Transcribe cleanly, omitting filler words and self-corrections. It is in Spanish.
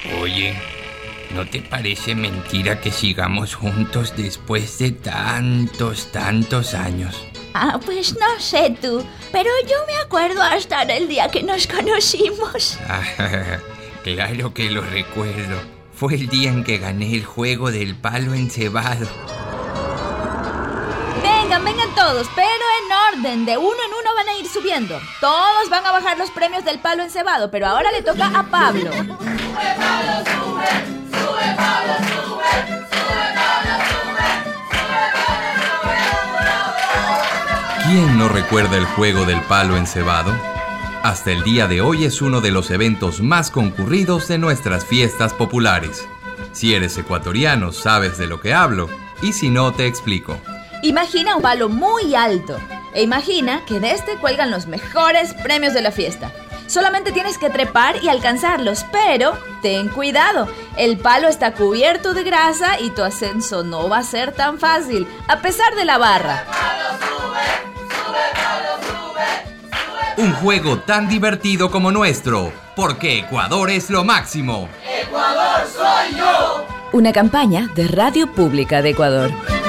Oye, ¿no te parece mentira que sigamos juntos después de tantos años? Pues no sé tú, pero yo me acuerdo hasta del día que nos conocimos. Claro que lo recuerdo. Fue el día en que gané el juego del palo encebado. Vengan todos, pero en orden, de uno en uno van a ir subiendo. Todos van a bajar los premios del palo encebado, pero ahora le toca a Pablo. Sube, Pablo, sube, sube, Pablo, sube, sube, Pablo, sube, sube, Pablo, sube. ¿Quién no recuerda el juego del palo encebado? Hasta el día de hoy es uno de los eventos más concurridos de nuestras fiestas populares. Si eres ecuatoriano, sabes de lo que hablo, y si no, te explico. Imagina un palo muy alto e imagina que de este cuelgan los mejores premios de la fiesta. Solamente tienes que trepar y alcanzarlos, pero ten cuidado, el palo está cubierto de grasa y tu ascenso no va a ser tan fácil, a pesar de la barra. Un juego tan divertido como nuestro, porque Ecuador es lo máximo. ¡Ecuador soy yo! Una campaña de Radio Pública de Ecuador.